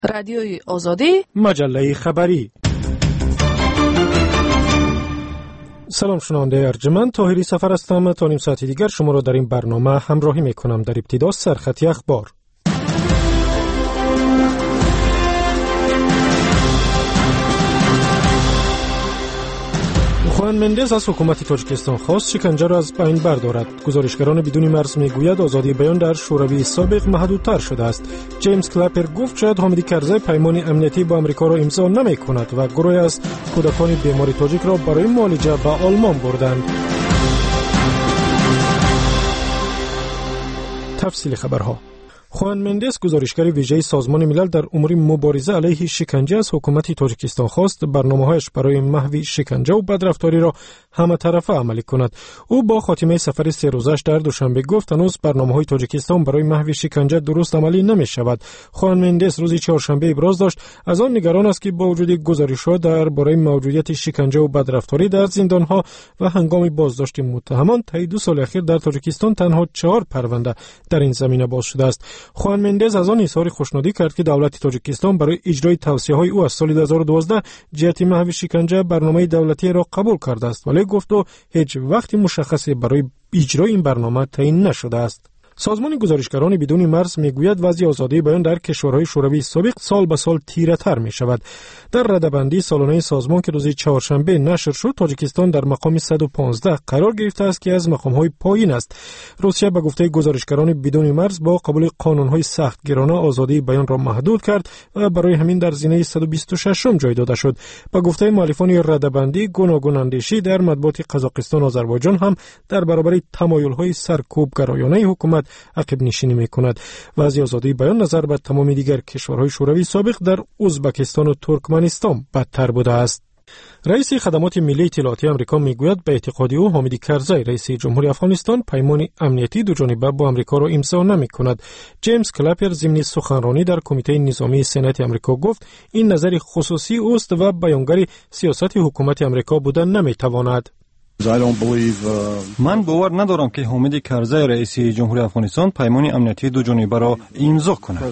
رادیوی آزادی، مجله خبری. سلام شنونده ارجمند، طاهری سفر هستم. تا نیم ساعت دیگر شما را در این برنامه همراهی میکنم. در ابتدا سرخطی اخبار. خوان مندز از حکومت تاجیکستان خواست شکنجه را از بین بردارد. گزارشگران بدون مرز میگوید آزادی بیان در شوروی سابق محدودتر شده است. جیمز کلپر گفت شاید حامد کرزی پیمان امنیتی با آمریکا را امضا نمی‌کند و گروهی از کودکان بیمار تاجیک را برای معالجه به آلمان بردند. تفصیل خبرها. خوان مندز گزارشگر ویژه سازمان ملل در امور مبارزه علیه شکنجه از حکومت تاجیکستان خواست برنامه‌هایش برای محو شکنجه و بدرفتاری را همه طرفه عملی کند. او با خاتمه سفر 3 روزش در دوشنبه گفت هنوز برنامه‌های تاجیکستان برای محو شکنجه درست عملی نمی‌شود. خوان مندز روز چهارشنبه ابراز داشت از آن نگران است که با وجود گزارش‌ها درباره موجودیت شکنجه و بدرفتاری در زندان‌ها و هنگام بازداشت متهمان طی 2 سال اخیر در تاجیکستان تنها 4 پرونده در این زمینه باز شده است. خوان مندز از آن اظهار خوشنودی کرد که دولت تاجیکستان برای اجرای توصیه‌های او از سال 2012 جهت محو شکنجه برنامه دولتی را قبول کرده است، ولی گفت او هیچ وقت مشخصی برای اجرای این برنامه تعیین نشده است. سازمان گزارشگران بدون مرز میگوید وضع آزادی بیان در کشورهای شوروی سابق سال به سال تیره‌تر می شود. در رده‌بندی سالانه سازمان که روز چهارشنبه نشر شد، تاجیکستان در مقام 115 قرار گرفته است که از مقام‌های پایین است. روسیه به گفته گزارشگران بدون مرز با قبول قانون‌های سختگیرانه آزادی بیان را محدود کرد و برای همین در زینه 126م جای داده شد. به گفته مؤلفان رده‌بندی، گوناگون اندیشی در مطبوعات قزاقستان و آذربایجان هم در برابر تمایل‌های سرکوبگرایانه حکومت عقب نشینی می‌کند. وضع آزادی بیان نظر به تمام دیگر کشورهای شوروی سابق در ازبکستان و ترکمنستان بدتر بوده است. رئیس خدمات ملی اطلاعاتی آمریکا میگوید به اعتقاد او حامد کرزی رئیس جمهوری افغانستان پیمان امنیتی دو جانبه با آمریکا را امضا نمی‌کند. جیمز کلپر ضمن سخنرانی در کمیته نظامی سنات آمریکا گفت این نظر خصوصی است و بیانگر سیاست حکومت آمریکا بودن نمی‌تواند. من باور ندارم که حامد کرزی رئیس جمهوری افغانستان پیمان امنیتی دو جانبه را امضا کند.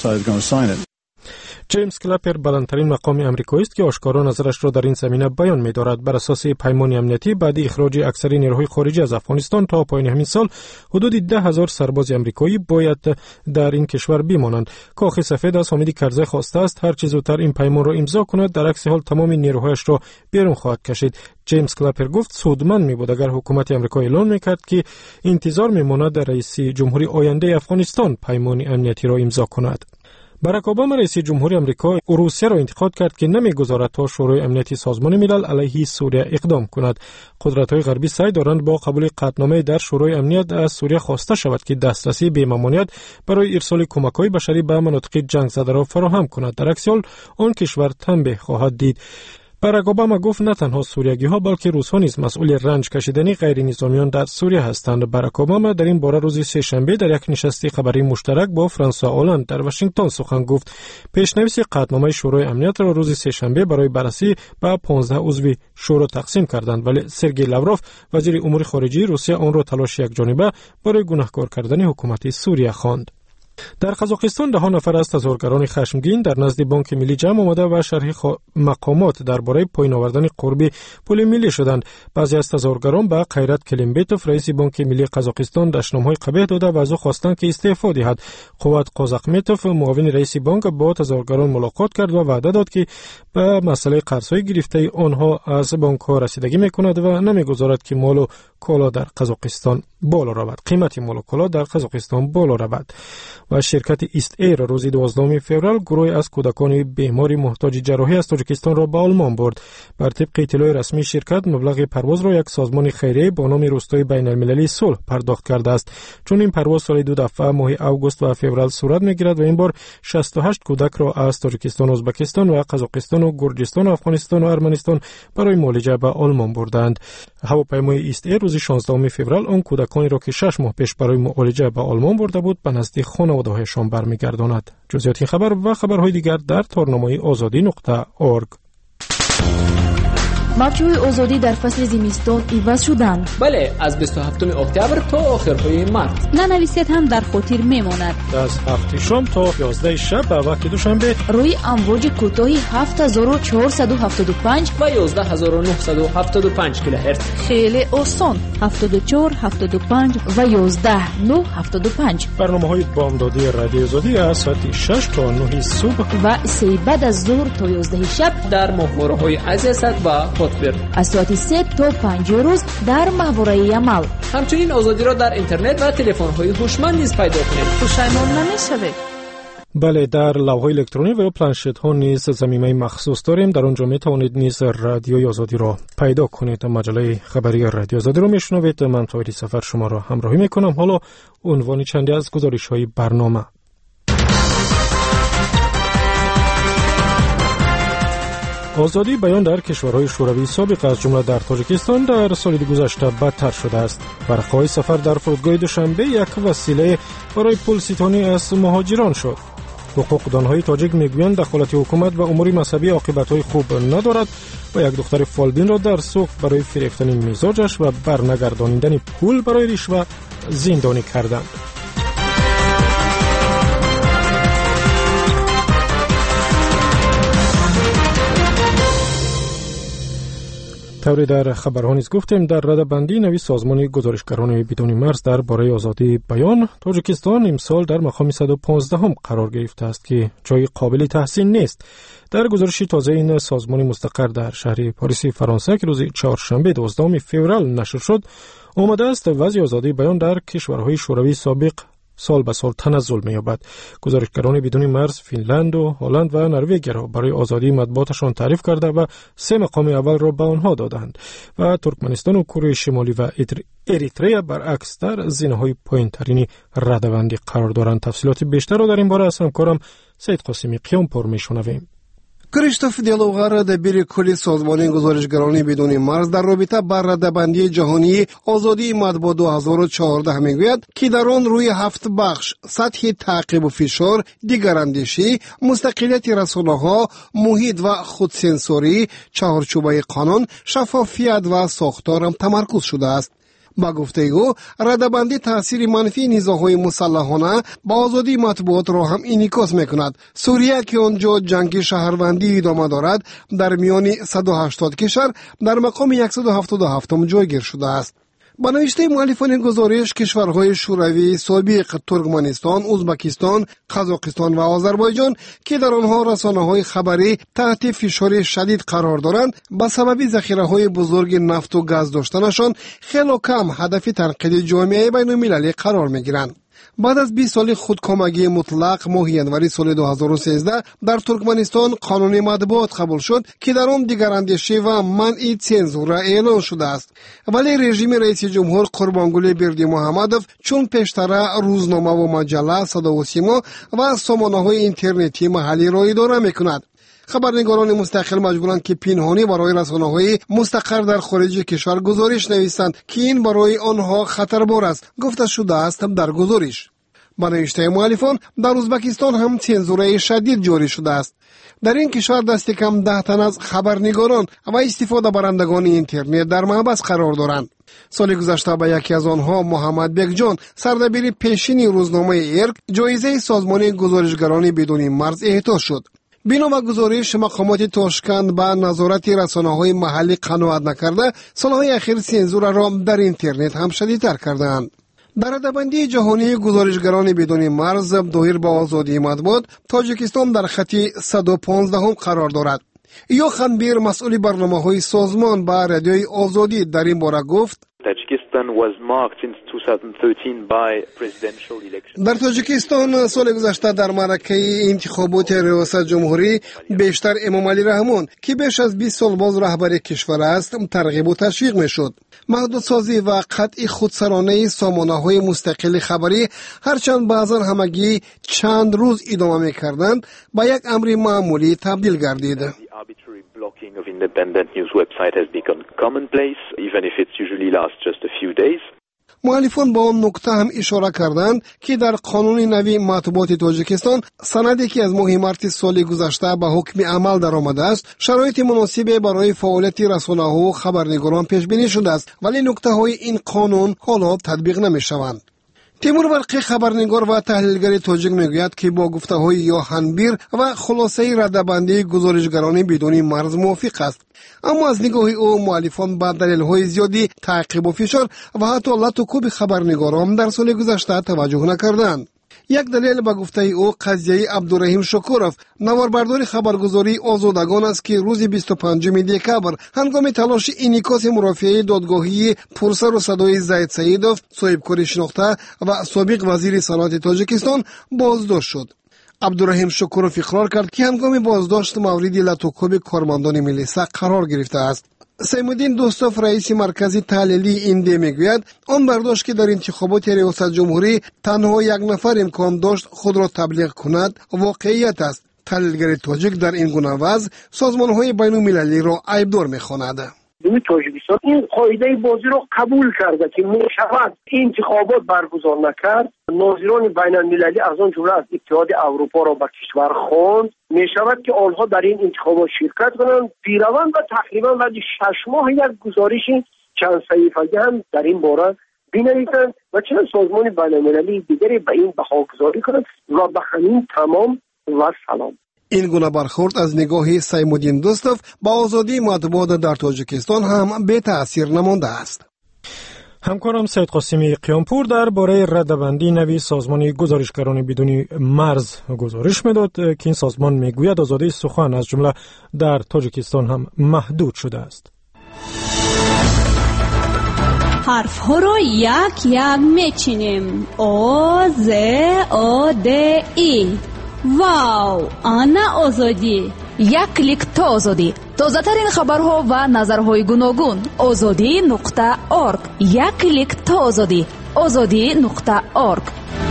جیمز کلپر بلندترین مقام آمریکایی است که آشکارا نظرش را در این زمینه بیان می‌دارد. بر اساس پیمان امنیتی بعد اخراج اکثر نیروهای خارجی از افغانستان تا پایان همین سال حدود 10,000 سرباز آمریکایی باید در این کشور بمانند. کاخ سفید از حامد کرزی خواسته است هر چه زودتر این پیمان را امضا کند، در عکس حال تمام نیروهایش را بیرون خواهد کشید. جیمز کلپر گفت سودمند می‌بود اگر حکومت آمریکا اعلام می‌کرد که انتظار می‌ماند رئیس جمهوری آینده افغانستان پیمان امنیتی را امضا کند. باراک اوباما رئیس جمهوری آمریکا روسیه را انتقاد کرد که نمی‌گذارد تا شورای امنیتی سازمان ملل علیه سوریه اقدام کند. قدرت‌های غربی سعی دارند با قبول قطعنامه در شورای امنیت از سوریه خواسته شود که دسترسی به ممانعت برای ارسال کمک‌های بشری به مناطق جنگ زده را فراهم کند. در عکس حال آن کشور تنبیه خواهد دید. باراک اوباما گفت نه تنها سوریگی‌ها بلکه روس‌ها نیز مسئول رنج کشیدن غیر نظامیان در سوریه هستند. باراک اوباما در این باره روز سه‌شنبه در یک نشست خبری مشترک با فرانسوا آلند در واشنگتن سخن گفت. پیشنویس قطعنامه شورای امنیت را روز سه‌شنبه برای بررسی به 15 عضو شورا تقسیم کردند، ولی سرگئی لاوروف وزیر امور خارجه روسیه آن را تلاش یکجانبه برای گناهکار کردن حکومت سوریه خواند. در قزاقستان 10 نفر از تظاهرگران خشمگین در نزد بانک ملی جمع آمده و شرح مقامات درباره پایین آوردن قرب پول ملی شدند. بعضی از تظاهرگران به قیرت کلیمبتوف رئیس بانک ملی قزاقستان دشنامهای قبیح داده و از او خواستند که استعفا دهد. قوت قازقمتوف معاون رئیس بانک با تظاهرگران ملاقات کرد و وعده داد که به مسئله قرض‌های گرفته آنها از بانک‌ها رسیدگی می‌کند و نمی‌گذارد که مال و کالا در قزاقستان بالا رود. قیمت مال و کالا در قزاقستان بالا رود. و شرکت ایست ایر روز 12 فوریه گروهی از کودکان بیماری محتاج جراحی از تاجیکستان را به آلمان برد. بر طبق اطلاع رسمی شرکت مبلغ پرواز را یک سازمان خیریه با نام روستای بین‌المللی صلح پرداخت کرده است. چون این پرواز سال 2 دفعه ماه آگوست و فوریه صورت می‌گیرد و این بار 68 کودک را از تاجیکستان، ازبکستان و قزاقستان و گرجستان و افغانستان و ارمنستان برای معالجه به آلمان بردند. هواپیمای ایست ایر روز 16 فوریه آن کودکانی را که 6 ماه پیش برای معالجه به آلمان برده بود به نزد خانواده‌هایشان برمیگرداند. جزئیات این خبر و خبرهای دیگر در تارنامه azadi.org. موجهای آزادی در فصل زمستان عوض شدند. بله، از 27 اکتبر تا آخرهای مارس. ننویسید هم در خاطر میماند. از 7 شام تا 11 شب به وقت دوشنبه روی امواج کوتاه 7475 و 11975 کیلوهرتز. خیلی آسان. 74 75 و 11975. برنامه‌های بامدادی رادیو آزادی از ساعت 6 تا 9 صبح و 3 بعد از ظهر تا 11 شب در ماهواره‌های عزیزت و قطبر. از ساعت 3 تا 5 روز در ماهواره عمل. همچنین آزادی را در اینترنت و تلفن‌های هوشمند نیز پیدا کنید. پشیمان نمی‌شوید. بله، در لوح‌های الکترونیک و پلنشت‌ها نیز ضمیمه مخصوص داریم. در اونجا می‌توانید نیز رادیوی آزادی را پیدا کنید. مجله خبری رادیو آزادی را میشنوید. من طاهری سفر شما را همراهی میکنم. حالا عنوان چندی از گزارش‌های برنامه. آزادی بیان در کشورهای شوروی سابق از جمله در تاجیکستان در سال گذشته بدتر شده است. ورقه‌های سفر در فرودگاه دوشنبه یک وسیله برای پل‌ستانی از مهاجران شد. حقوقدانهای تاجیک میگویند دخالت حکومت و امور مذهبی عاقبت‌های خوب ندارد و یک دختر فالبین را در سوق برای فریفتن مزاجش و برنگردانیدن پول برای رشوه زندانی کردند. طوری در خبرها نیز گفتیم در رده‌بندی نوی سازمان گزارشگران بدون مرز درباره آزادی بیان، تاجیکستان امسال در مقام 115 قرار گرفته است که جای قابل تحسین نیست. در گزارشی تازه این سازمان مستقر در شهر پاریس فرانسه که روز چهارشنبه 12 فوریه نشر شد، آمده است وضع آزادی بیان در کشورهای شوروی سابق سال به سال تنزل می‌یابد. گزارشگران بدون مرز فنلند و هلند و نروژ را برای آزادی مطبوعاتشان تعریف کرده و 3 مقام اول را به آنها دادند و ترکمنستان و کره شمالی و اریتریا برعکس در زینه‌های پایین‌ترین رده‌بندی قرار دارند. تفصیلات بیشتر را در این باره از همکارم سید قاسمی قیامپور می‌شنویم. کریستوف دیالوغر دبیر کلی سازمان گزارشگران بدون مرز در رابطه با رده‌بندی جهانی آزادی مطبوعات 2014 میگوید که در آن روی 7 بخش سطح تعقیب و فشار، دیگراندیشی، مستقلیت رسانه‌ها، محیط و خودسنسوری، چهارچوبه قانون، شفافیت و ساختار هم تمرکز شده است. با گفته او رده‌بندی تاثیر منفی نیروهای مسلحانه با آزادی مطبوعات را هم انعکاس میکند. سوریه که آنجا جنگ شهروندی ادامه دارد در میان 180 کشور در مقام 177 جایگیر شده است. با نوشته مؤلفان گزارش، کشورهای شوروی سابق ترکمنستان، ازبکستان، قزاقستان و آذربایجان که در آنها رسانه‌های خبری تحت فشار شدید قرار دارند، به سبب ذخیره‌های بزرگ نفت و گاز داشتنشان خیلی کم هدف تنقید جامعه بین‌المللی قرار می‌گیرند. بعد از 20 سال خودکامگی مطلق ماه ینوری سال 2013 در ترکمنستان قانون مطبوعات قبول شد که در آن دیگراندیشی و منع سانسور اعلان شده است. ولی رژیم رئیس جمهور قربانگلی بردیمحمدوف چون پیشتر روزنامه و مجله صدا و سیما و سامانه‌های اینترنتی محلی را اداره می‌کند. خبرنگاران مستقل مجبورند که پنهانی برای رسانه‌های مستقر در خارج کشور گزارش نویسند که این برای آنها خطربار است، گفته شده است در گزارش. با نوشته مؤلفان در ازبکستان هم سانسور شدید جاری شده است. در این کشور دست کم 10 تن از خبرنگاران و استفاده برندگان اینترنت در محبس قرار دارند. سال گذشته به یکی از آنها محمد بگجان سردبیر پیشین روزنامه ارک جایزه سازمان گزارشگران بدون مرز اعطا شد. بنا به گزارش مقامات تاشکند به نظارت رسانه‌های محلی قناعت نکرده، سالهای اخیر سانسور را در اینترنت هم شدیدتر کردند. در رده‌بندی جهانی گزارشگران بدون مرز دایر به آزادی مطبوعات، تاجیکستان در خط 115 قرار دارد. یوخان بیر مسئول برنامه‌های سازمان با رادیوی آزادی در این باره گفت: در تاجیکستان سال گذشته در معرکه انتخابات ریاست جمهوری بیشتر امام علی رحمان که بیش از 20 سال باز رهبر کشور است ترغیب و تشویق میشد. محدودسازی و قطع خودسرانه سامانه‌های مستقل خبری هرچند بعضا همگی چند روز ادامه می‌کردند با یک امر معمولی تبدیل گردید. Blocking of independent news website has become commonplace, even if it usually lasts just a few days. مؤلفان با آن نکته هم اشاره کردند که در قانون نوی مطبوعات تاجیکستان سندی که از ماه مارس سال گذشته به حکم عمل درآمده است شرایط مناسب برای فعالیت رسانه‌ها و خبرنگاران پیش بینی شده است، ولی نکته های این قانون حالا تطبیق نمی‌شوند. تیمور برقی خبرنگار و تحلیلگر تاجیک میگوید که با گفته‌های یوهان و خلاصه رده‌بندی گزارشگران بدون مرز موافق است، اما از نگاه او مؤلفان با دلایل زیادی تعقیب و فشار و حتی لط و کوب خبرنگاران در سال گذشته توجه نکردند. یک دلیل به گفته او قضیه عبدالرحیم شکورов نواربردار خبرگزاری آزادگان است که روز 25 دکبر هنگام تلاش انعکاس مرافعه دادگاهی پرسر و صدای زید سعیدov صاحبکاری شناخته و سابق وزیر صنعت تاجیکستان بازداشت شد. عبدالرحیم شکورov اقرار کرد که هنگام بازداشت مورد لط و کوب کارمندان ملیسا قرار گرفته است. سیمودین دوستوف رئیس مرکز تحلیلی اینده میگوید آن برداشت که در انتخابات ریاست جمهوری تنها یک نفر امکان داشت خود را تبلیغ کند واقعیت است. تحلیلگر تاجیک در این گونه وضع سازمان‌های بین‌المللی را عیبدار می‌خواند. تاجیکستان این قاعده بازی را قبول کرده که میشود انتخابات برگزار نکرد. ناظران بین المللی از آن جمله از اتحاد اروپا را به کشور خواند میشود که آنها در این انتخابات شرکت کنند. پیروند و تقریبا بعد 6 ماه یک گزارش چند صحیفه‌ای هم در این باره بنویسند و چند سازمان بین المللی دیگری به این بهاگذاری کنند و به همین تمام و سلام. این گونه برخورد از نگاه سیمودین دوستوف با آزادی مطبوعات در تاجیکستان هم به تأثیر نمانده است. همکارم سید قاسمی قیامپور درباره رده‌بندی نوی سازمان گزارشگران بدون مرز گزارش میداد که این سازمان میگوید آزادی سخن از جمله در تاجیکستان هم محدود شده است. حرف ها رو یک یک میچینیم. او ز او د ای. واو، آنا آزادی. یک کلیک تا آزادی. تازه ترین خبرها و نظرهای گوناگون. azadi.org. یک کلیک تا آزادی. azadi.org.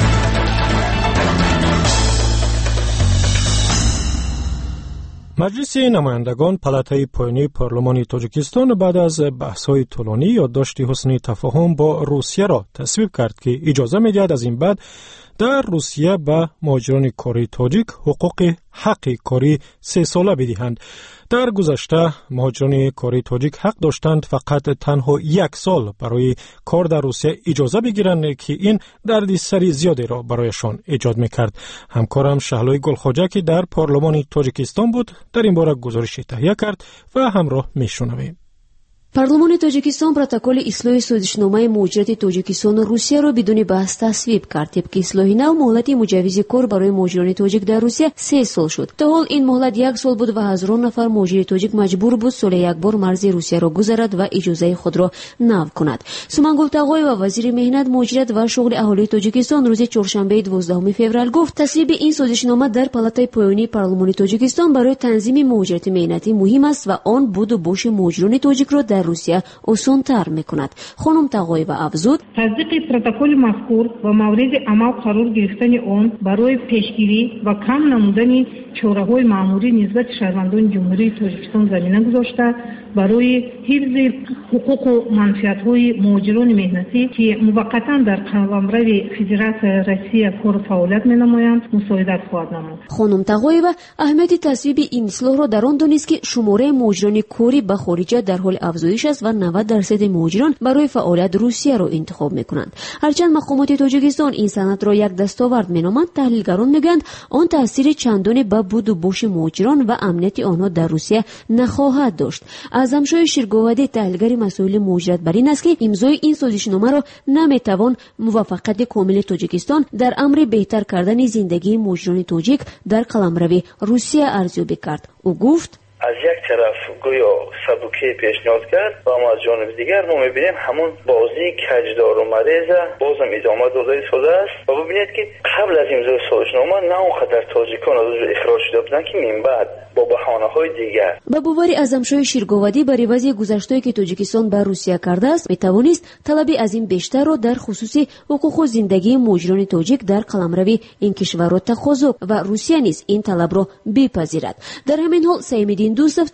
مجلس نمایندگان پلاتای پایینی پارلمان تاجیکستان بعد از بحث‌های طولانی یادداشت حسن تفاهم با روسیه را تصویب کرد که اجازه می‌دهد از این بعد در روسیه به مهاجران کاری تاجیک حقوق حق کاری 3 ساله بدهند. در گذشته مهاجران کاری تاجیک حق داشتند فقط تنها 1 سال برای کار در روسیه اجازه بگیرند که این دردسر زیادی را برایشان ایجاد میکرد. همکارم شهلای گلخواجه که در پارلمان تاجیکستان بود در این باره گزارش تهیه کرد و همراه میشنویم. پارلمان تاجیکستان پروتکل اصلاح سازشنامه مهاجرت تاجیکستان و روسیه را بدون بحث تصویب کرد. طبق اصلاح نو مهلت مجوز کار برای مهاجران تاجیک در روسیه 3 سال شد. تا حال این مهلت 1 سال بود و هزاران نفر مهاجر تاجیک مجبور بود سال یک بار مرز روسیه را گذرد و اجازه خود را نو کند. سومنگل تاغای و وزیر مهنت مهاجرت و شغل اهالی تاجیکستان روز چهارشنبه 12 فوریه گفت تصویب این سازشنامه در پلاتای پایینی پارلمان تاجیکستان برای تنظیم مهاجرت مهنتی مهم است و آن بود و باش مهاجران تاجیک را در روسیه آسان‌تر می‌کند. خانم تقایی و افزود تصدیق پروتکل مذکور و مورد عمل قرار گرفتن آن برای پیشگیری و کم نمودن چاره‌های مأموری نسبت شهروندان جمهوری تاجیکستان زمینه گذاشته برای حفظ حقوق و منفعت‌های مهاجران مهنتی که موقتاً در قلمرو فدراسیون روسیه کار فعالیت می‌نمایند مساعدت خواهد نمود. خانم تقایی و اهمیت تصویب این اصلاح را در آن دانست که شماره مهاجران کاری به خارج در حال افزایش است و 90% مهاجران برای فعالیت روسیه را انتخاب می‌کنند. هرچند مقامات تاجیکستان این سند را یک دستاورد می‌نامند، تحلیلگران می‌گویند آن تاثیر چندانی به بود و باش مهاجران و امنیت آنها در روسیه نخواهد داشت. اعظمشاه شیرگوهدی تحلیلگر مسائل مهاجرت بر این است که امضای این سازشنامه را نمی‌توان موافقت کامل تاجیکستان در امر بهتر کردن زندگی مهاجران تاجیک در قلمرو روسیه ارزیابی کرد. او گفت از یک طرف گویا سبکی پیشنهاد کرد و اما از جانب دیگر ما می‌بینیم همون بازی کجدار و مریض بازم ادامه داده شده است و ببینید که قبل از امضای سازشنامه نه اونقدر تاجیکان از اخراج شده بودند که من بعد با بهانه‌های دیگر با باور اعظمشاه شیرگوهدی بر عوض گذشته‌ای که تاجیکستان بر روسیه کرده است می‌توانست طلب از این بیشتر را در خصوص حقوق و زندگی مهاجران تاجیک در قلمرو این کشور را تقاضا و روسیه نیز این طلب را بپذیرد. در همین حال سیمودین دوستوف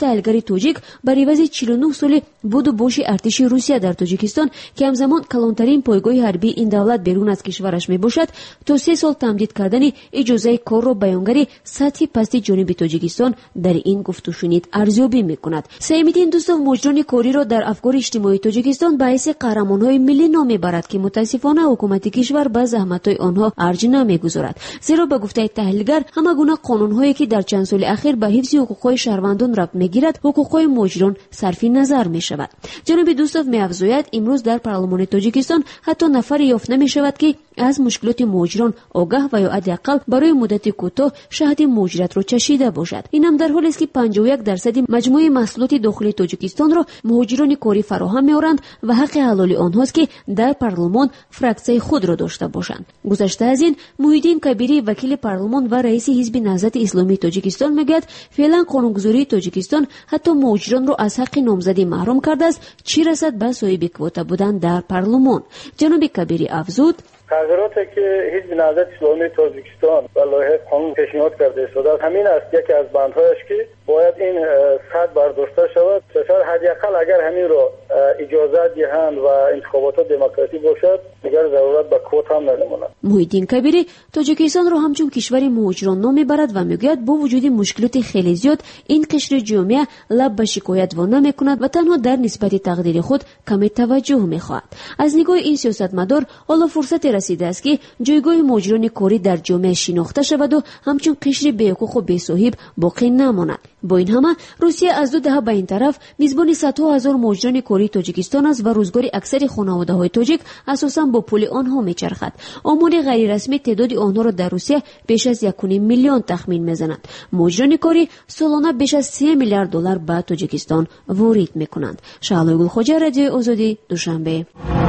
تحلیلگر توجیک بر عوض 49 سال بود و بوش ارتش روسیه در تاجیکستان که همزمان کلانترین پایگاه حربی این دولت بیرون از کشورش میباشد تا 3 سال تمدید کردن اجازه کار را بیانگر سطح پست جنوب تاجیکستان در این گفت و شنید ارزیابی میکند. سیمدین دوستو مجران کاری را در افکار اجتماعی تاجیکستان باعث قهرمان‌های ملی نام میبرد که متاسفانه حکومت کشور به زحمت‌های آنها ارج نمیگذارد. زیرا به گفته تحلیلگر همه گونه قانون‌هایی که در چند سال اخیر به حفظ حقوق‌های شهروندان ربط میگیرد حقوق‌های مجران صرف نظر میشود. جناب دوستوف می‌افزاید امروز در پارلمان تاجیکستان حتی نفری یافت نمی‌شود که از مشکلات مهاجران آگاه و یا حداقل برای مدت کوتاه شاهد مهاجرت را چشیده باشد. این هم در حالی است که 51% مجموع محصولات داخلی تاجیکستان را مهاجران کاری فراهم می‌آورند و حق حلال آنهاست که در پارلمان فراکسیون خود را داشته باشند. گذشته از این محیدین کبیری وکیل پارلمان و رئیس حزب نهضت اسلامی تاجیکستان میگوید فعلا قانونگذاری تاجیکستان حتی مهاجران را از حق نامزدی محروم کرده است، چه رسد به صاحب کوتا بودن در پارلمان. جناب کبیری افزود تغییراتی که حزب نهضت اسلامی تاجیکستان و لایحه قانون پیشنهاد کرده است همین است، یکی از بندهایش که باید این سد برداشته شود. چرا حداقل اگر همین را اجازه دهند و انتخابات دموکراسی باشد دیگر ضرورت به کوت هم نمیماند. محیدین کبیری تاجیکستان را همچون کشور مهاجران نام میبرد و میگوید با وجود مشکلات خیلی زیاد این قشر جامعه لب به شکایت وا نمیکند و تنها در نسبت تقدیر خود کمی توجه میخواهد. از نگاه این سیاستمدار حالا فرصت رسیده است که جایگاه مهاجران کاری در جامعه شناخته شود و همچون قشر بی‌حقوق و بی‌صاحب باقی نماند. با این همه روسیه از 2 دهه به این طرف میزبان صدها هزار مهاجران کاری تاجیکستان است و روزگار اکثر خانواده‌های تاجیک اساساً با پول آنها میچرخد. آمار غیر رسمی تعداد آنها را در روسیه بیش از 1.5 میلیون تخمین میزند. مهاجران کاری سالانه بیش از 3 میلیارد دلار به تاجیکستان وارد میکنند. شعله گلخوجه، رادیوی آزادی، دوشنبه.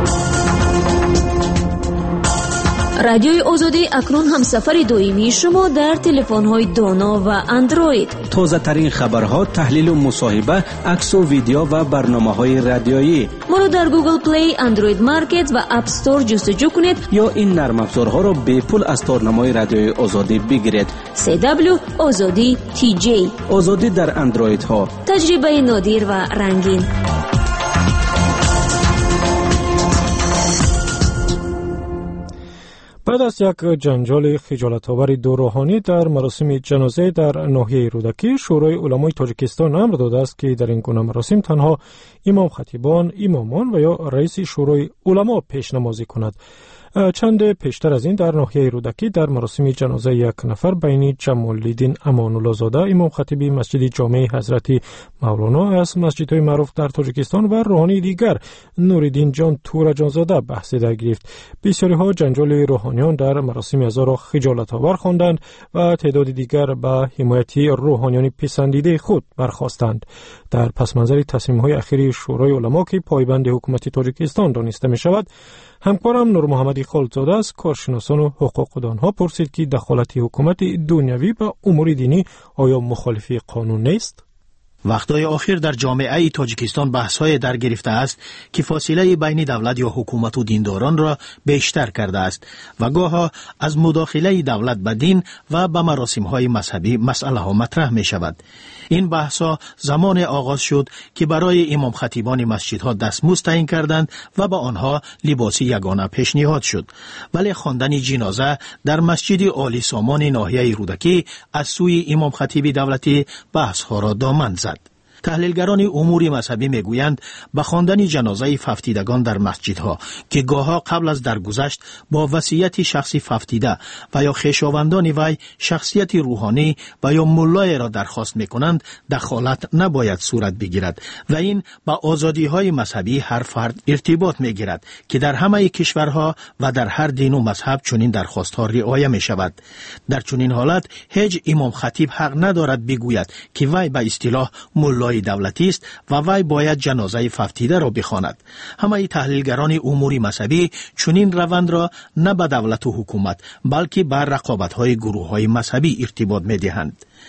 رادیوی آزادی اکنون هم سفر دائمی شما در تلفن‌های دانا و اندروید. تازه ترین خبرها، تحلیل و مصاحبه، عکس و ویدیو و برنامه‌های رادیویی. ما را در گوگل پلی، اندروید مارکت و اپ استور جستجو کنید یا این نرم افزارها را به پول از تارنمای رادیوی آزادی بگیرید. CW آزادی TJ. آزادی در اندروید ها. تجربه نادر و رنگین. بعد از یک جنجال خجالت‌آور دو روحانی در مراسم جنازه در ناحیه رودکی، شورای علمای تاجیکستان امر داده است که در این گونه مراسم تنها امام خطیبان، امامان و یا رئیس شورای علما پیشنمازی کند. چند پیشتر از این در ناحیه رودکی در مراسم جنازه یک نفر بین جمال‌الدین امان‌الله زاده امام خطیب مسجد جامع حضرت مولانا از مسجدهای معروف در تاجیکستان و روحانی دیگر نوریدین جان تورجان زاده بحث در گرفت. بسیاری ها جنجال روحانیان در مراسم عزا را خجالت‌آور خواندند و تعداد دیگر به حمایت روحانیان پسندیده خود برخاستند. در پس منظر تصمیم‌های اخیر شورای علما که پایبند حکومت تاجیکستان دانسته می‌شود، همکارم نور محمدی خالدزاده از کارشناسان و حقوقدانها پرسید که دخالت حکومت دنیوی به امور دینی آیا مخالفی قانون نیست؟ وقتهای آخر در جامعه تاجیکستان بحث‌های در گرفته است که فاصله بین دولت یا حکومت و دینداران را بیشتر کرده است و گاهی از مداخله دولت به دین و به مراسم‌های مذهبی مسئله‌ها مطرح می‌شود. این بحث‌ها زمان آغاز شد که برای امام خطیبان مسجدها دستمزد تعیین کردند و به آنها لباس یگانه پیشنهاد شد. ولی خواندن جنازه در مسجد عالی سامان ناحیه رودکی از سوی امام خطیب دولتی بحث‌ها را دامن زد. تحلیلگران امور مذهبی میگویند به خواندن جنازه ففتیدگان در مسجدها که گاهی قبل از درگذشت با وصیت شخصی ففتیده و یا خویشاوندان وی شخصیت روحانی و یا ملای را درخواست میکنند دخالت نباید صورت بگیرد و این با آزادی‌های مذهبی هر فرد ارتباط میگیرد که در همه کشورها و در هر دین و مذهب چنین درخواست‌ها رعایت میشود. در چنین حالت هیچ امام خطیب حق ندارد بگوید که وی به اصطلاح ملای دولتی است و وی باید جنازه ففتیده را بخواند. همه تحلیلگران امور مذهبی چنین روند را نه به دولت و حکومت بلکه به رقابت‌های گروه‌های مذهبی ارتباط می‌دهند.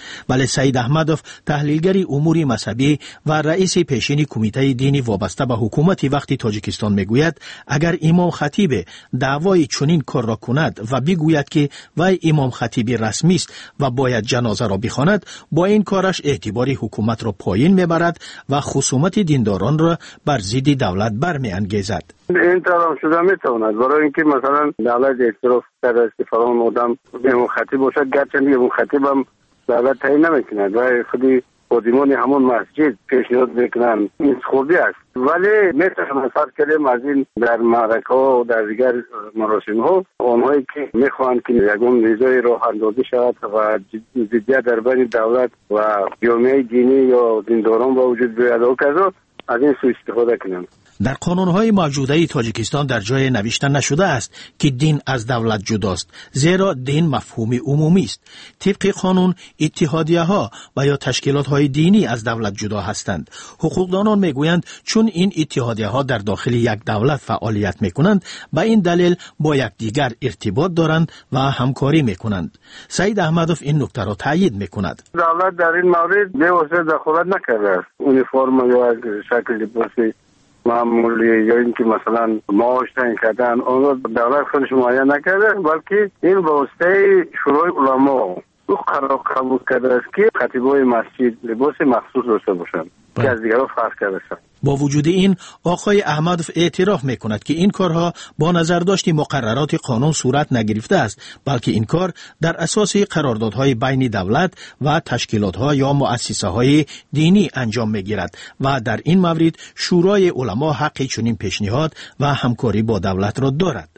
ولی سعید احمدوف تحلیلگر امور مذهبی و رئیس پیشین کمیته دینی وابسته به حکومت وقتی تاجیکستان میگوید اگر امام خطیب دعوای چنین کار را کند و بگوید که وی امام خطیب رسمی است و باید جنازه را بخواند، با این کارش اعتبار حکومت را پایین میبرد و خصومت دینداران را بر ضد دولت برمیانگیزد. این طرح شده میتواند برای اینکه مثلا دولت اعتراف کرده است که فلان آدم امام خطیب باشد، گرچه امام خطیب هم دولت تعیین نمیکند و خودی خادمان همون مسجد پیشنهاد میکنن، این خوبی است. ولی میتونم فرض کنیم از این در معرکه ها و در دیگر مراسم ها آنهایی که میخوان که یگان نزاعی راه اندازی شود و جدیت در بین دولت و جامعه دینی یا دینداران با وجود بیاید و کذا از این سوء استفاده کنند. در قانون‌های موجوده تاجیکستان در جای نوشته نشده است که دین از دولت جداست، زیرا دین مفهوم عمومی است. طبق قانون اتحادیه‌ها و یا تشکیلات‌های دینی از دولت جدا هستند. حقوقدانان میگویند چون این اتحادیه‌ها در داخل یک دولت فعالیت می‌کنند، به این دلیل با یکدیگر ارتباط دارند و همکاری می‌کنند. سعید احمدوف این نکته را تایید می‌کند. دولت در این مورد بی‌واسطه دخالت نکرده است. اونیفرم یا شکل لباسی معمولی یا اینکه مثلا معاش تعیین کردن اون رو دولت خودش معین نکرده، بلکه این به واسطه شورای علما او قرار قبول کرده است که خطیبای مسجد لباس مخصوص داشته باشند که از دیگران فرق کرده است. با وجود این آقای احمدوف اعتراف میکند که این کارها با نظرداشت مقررات قانون صورت نگرفته است، بلکه این کار در اساس قراردادهای بین دولت و تشکیلاتها یا مؤسسه‌های دینی انجام میگیرد و در این مورد شورای علما حق چنین پیشنهاد و همکاری با دولت را دارد.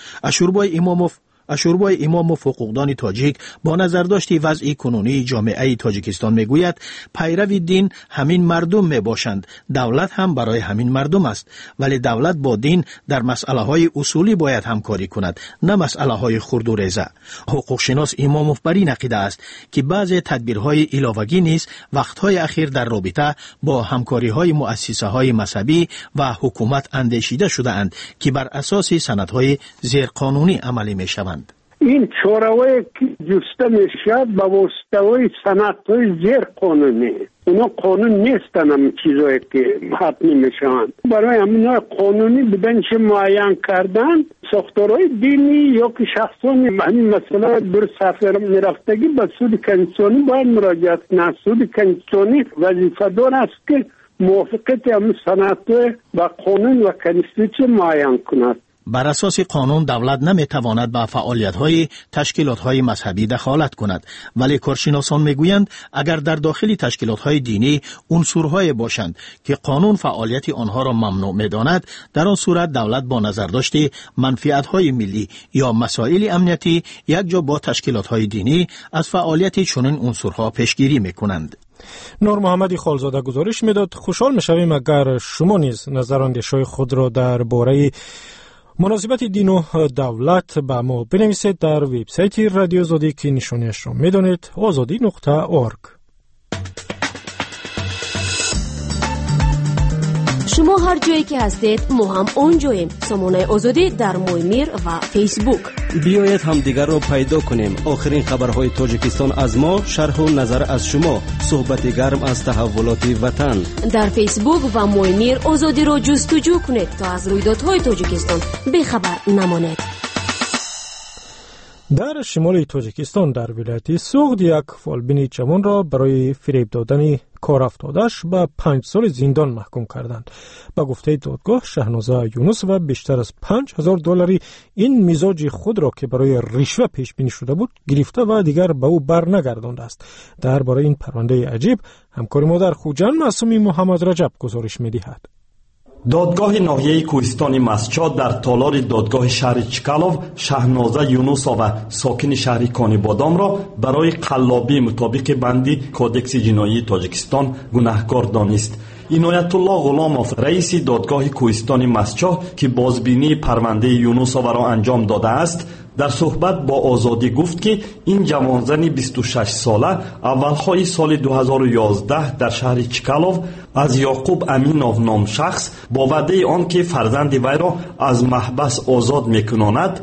اشوربای اماموف حقوقدان تاجیک با نظرداشت وضع کنونی جامعه تاجیکستان میگوید پیرو دین همین مردم میباشند، دولت هم برای همین مردم است، ولی دولت با دین در مسئله های اصولی باید همکاری کند، نه مسئله های خرد و ریزه. حقوق شناس اماموف بر این عقیده است که بعضی تدبیرهای علاوگی نیز وقتهای اخیر در رابطه با همکاری های مؤسسه های مذهبی و حکومت اندیشیده شده اند که بر اساس سندهای زیرقانونی عملی میشوند. این چاره‌ای که جسته میشد با واسطه سندهای زیر قانونی، اونا قانون نیستن، هم چیزایی که حتمی میشن. برای همین قانونی بدنش معین کردن ساختارهای دینی یا که شخصان همین مثلا در سفر میرفتگی به سود کنستانی باید مراجعت کنند. سود کنستانی وظیفه دار است که موافقت هم سندهای با قانون و کنستیتوشن معین کند. بر اساس قانون دولت نمیتواند به فعالیت‌های تشکیلات‌های مذهبی دخالت کند، ولی کارشناسان میگویند اگر در داخل تشکیلات‌های دینی عنصرهای باشند که قانون فعالیت آنها را ممنوع می‌داند، در آن صورت دولت با نظرداشت منفعت‌های ملی یا مسائل امنیتی یک جا با تشکیلات‌های دینی از فعالیت چنین عنصرها پیشگیری می‌کنند. نور محمدی خالزاده گزارش میداد. خوشحال می‌شویم اگر شما نیز نظراندیش‌های خود را درباره مناسبت دین و دولت به ما بنویسید در وبسایت رادیو آزادی که نشانیش را میدانید azadi.org. شما هر جایی که هستید ما هم اونجاییم. سامانه آزادی در مویمیر و فیسبوک. بیایید هم دیگر را پیدا کنیم. آخرین خبرهای تاجیکستان از ما، شرح و نظر از شما، صحبت گرم از تحولات وطن. در فیسبوک و مویمیر آزادی را جستجو کنید تا از رویدادهای تاجیکستان بیخبر نمانید. در شمال تاجیکستان در ولایت سوغد یک فالبین جوان را برای فریب دادن کار افتادش به 5 سال زندان محکوم کردند. با گفته دادگاه شهنازه یونس و بیشتر از $5,000 این مزاج خود را که برای رشوه پیش بینی شده بود گرفته و دیگر به او برنگردانده است. درباره این پرونده عجیب همکار ما در خوجند معصومی محمد رجب گزارش می‌دهد. دادگاه ناحیه کوهستان مسچا در تالار دادگاه شهر چکالوف شهنازه یونوسова ساکن شهر کانیبادام را برای قلابی مطابق بندی کودکس جنایی تاجیکستان گناهکار دانست. عنایت الله غلاموف رئیس دادگاه کوهستان مسچا که بازبینی پرونده یونوسova را انجام داده است در صحبت با آزادی گفت که این جوانزن 26 ساله اولهای سال 2011 در شهر چکالوف از یعقوب امینov نام شخص با وعده آن که فرزند وی را از محبس آزاد میکناند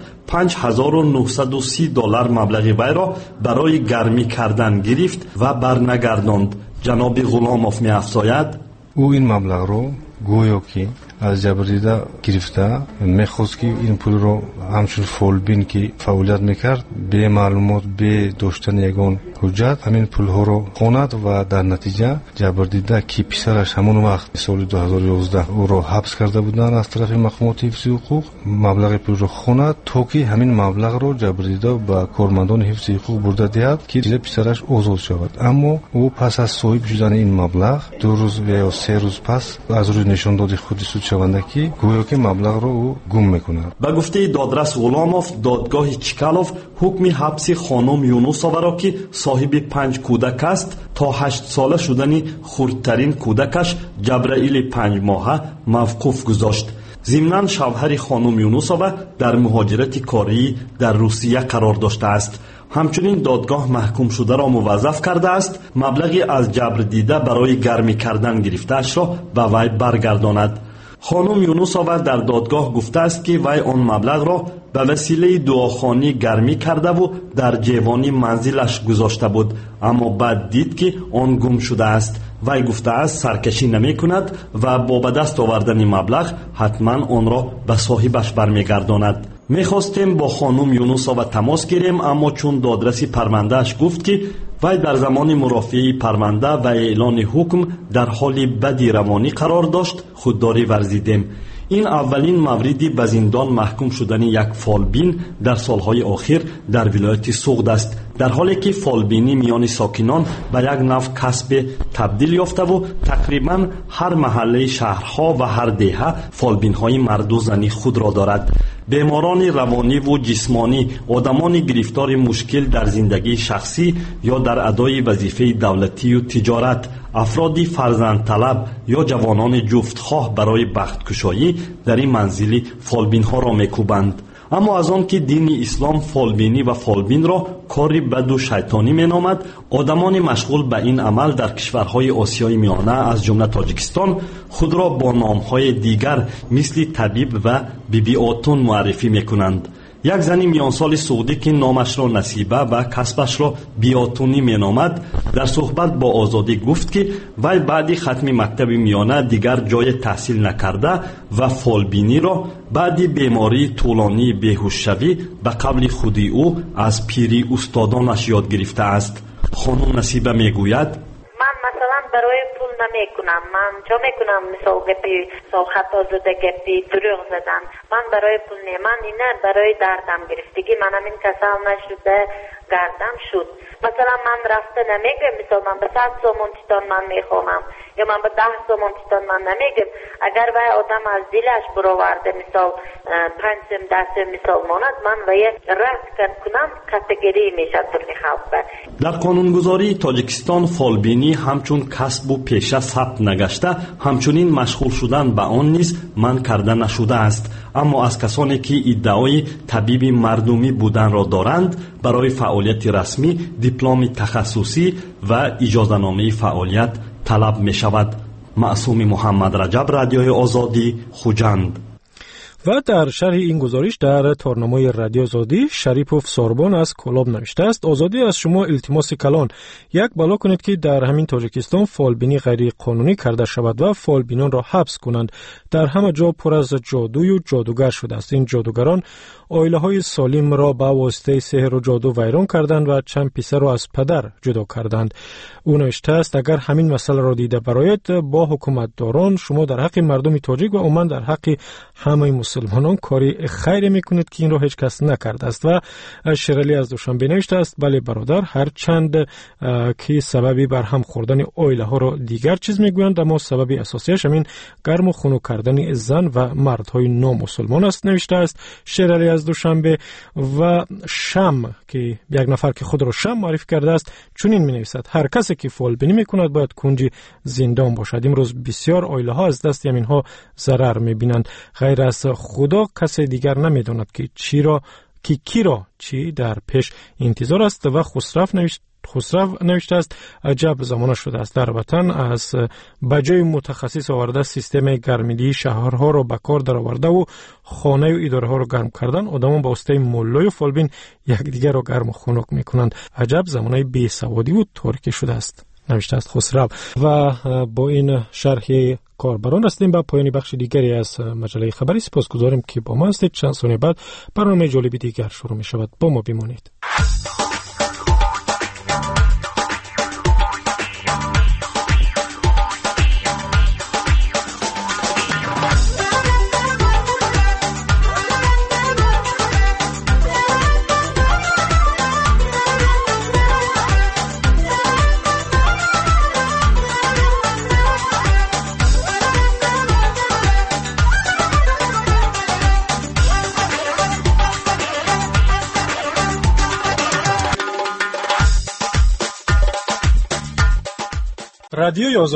$5,930 مبلغ وی را برای گرمی کردن گرفت و برنگرداند. جناب غلاموف می‌افزاید او این مبلغ رو گویا که از جبردیده گرفته میخواست که این پول رو همچون فولبین که فعالیت میکرد به معلومات به داشتن یگان حجت همین پول ها رو خواند و در نتیجه جبردیده که پسرش همون وقت سال 2011 او رو حبس کرده بودن از طرف مقامات حفظ حقوق مبلغ پول رو خواند تا که همین مبلغ رو جبردیده به کارمندان حفظ حقوق برده دهد که پسرش آزاد شود. اما او پس از صاحب شدن این مبلغ 2 روز یا 3 روز پس از روی نشان داد خود سود شونده که گویا که مبلغ رو او گم میکند. به گفته دادرس غلاموف دادگاه چکالوف حکم حبس خانم یونوسова را که صاحب 5 کودک است تا 8 ساله شدن خردترین کودکش جبرائیل 5 ماهه موقوف گذاشت. ضمناً شوهر خانم یونوسова در مهاجرت کاری در روسیه قرار داشته است. همچنین دادگاه محکوم شده را موظف کرده است مبلغی از جبر دیده برای گرمی کردن گرفته‌اش را به وی برگرداند. خانم یونوسова در دادگاه گفته است که وی آن مبلغ را به وسیله دعاخوانی گرمی کرده و در جیوانی منزلش گذاشته بود، اما بعد دید که آن گم شده است. وی گفته است سرکشی نمی کند و با به دست آوردن مبلغ حتما آن را به صاحبش برمیگرداند. میخواستیم با خانم یونوسова تماس گیریم، اما چون دادرسی پروندهش گفت که وی در زمان مرافعه پرونده و اعلان حکم در حال بدی روانی قرار داشت خودداری ورزیدیم. این اولین موردی به زندان محکوم شدن یک فالبین در سالهای اخیر در ولایت سوغد است، در حالی که فالبینی میان ساکنان به یک نوع کسب تبدیل یافته و تقریبا هر محله شهرها و هر دهه فالبین‌های مرد و زنی خود را دارد. بیماران روانی و جسمانی، آدمان گرفتار مشکل در زندگی شخصی یا در ادای وظیفه دولتی و تجارت، افرادی فرزند طلب یا جوانان جفتخواه برای بختکشایی در این منزلی فالبین ها را میکوبند. اما از آن که دین اسلام فالبینی و فالبین را کاری بد و شیطانی مینامد، آدمان مشغول به این عمل در کشورهای آسیای میانه از جمله تاجیکستان خود را با نامهای دیگر مثل طبیب و بیبی آتون معرفی میکنند. یک زنی میان سال سعودی که نامش را نصیبه و کسبش را بیاتونی مینامد در صحبت با آزادی گفت که وی بعد ختم مکتب میانه دیگر جای تحصیل نکرده و فالبینی را بعد بیماری طولانی بیهوش شوی به قبل خودی او از پیری استادانش یاد گرفته است. خانم نصیبه میگوید برای پول نمیکنم، من جا میکنم مثال گپی خطا زده گپی دروغ زدن، من برای پول نه، من اینه برای دردم گرفتگی منم این کسال نشده گردم شد. مثلا من رفته نمیگم مثال من به 100 سومون تیتان من میخوام یا من به 10 سومون تیتان من نمیگم. اگر وی آدم از دلش برآورده مثال 5 سوم 10 سوم مثال ماند، من وی رد کنم کاتگوری میشه در خلق. در قانونگذاری تاجیکستان فالبینی همچون کسب و پیشه ثبت نگشته، همچنین مشغول شدن به آن نیز من کرده نشده است. اما از کسانی که ادعای طبیب مردمی بودن را دارند برای فعالیت رسمی دیپلم تخصصی و اجازه‌نامه فعالیت طلب می شود. معصوم محمد رجب، رادیوی آزادی، خوجند. و در شرح این گزارش در تارنمای رادیو آزادی شریپوف سوربون از کلاب نوشته است: آزادی از شما التماس کلان یک بلا کنید که در همین تاجیکستان فالبینی غیر قانونی کرده شود و فالبینان را حبس کنند. در همه جا پر از جادوی و جادوگر شده است. این جادوگران عائله های سالم را با واسطه سحر و جادو ویران کردند و چند پسر را از پدر جدا کردند. او نوشته است: اگر همین مسئله را دیده برایت با حکومتداران شما در حق مردم تاجیک و عموما در حق همه مسلمانان کاری خیر میکنید که این را هیچ کس نکرده است. و شرالی از دوشنبه نوشته است: بله برادر، هر چند که سببی بر هم خوردن عائله ها را دیگر چیز میگویند، اما سبب اساسیش همین گرم و خنک کردن زن و مردهای نامسلمان است. نوشته است شرالی از دوشنبه. و شم که یک نفر که خود را شم معرفی کرده است چنین می‌نویسد: هر کسی که فالبینی میکند باید کنج زندان باشد. امروز بسیار عائله ها از دست همینها ضرر میبینند. غیر از خدا کسی دیگر نمیداند که چی را که کی را چی در پیش انتظار است و خسرو نوشته است عجب زمانه شده است در وطن از بجای متخصص آورده سیستم گرمیدی شهرها را به کار در آورده و خانه و اداره ها را گرم کردن آدمان با واسطه مولای و فالبین یکدیگر را گرم و خنک میکنند عجب زمانه بیسوادی و ترکی شده است نوشته است خسرو. و با این شرح کاربران رسیدیم به پایان بخش دیگری از مجله خبری. سپاسگزاریم که با ما هستید. چند ثانیه بعد برنامه جالبی دیگر شروع می شود. با ما بمانید. رادیو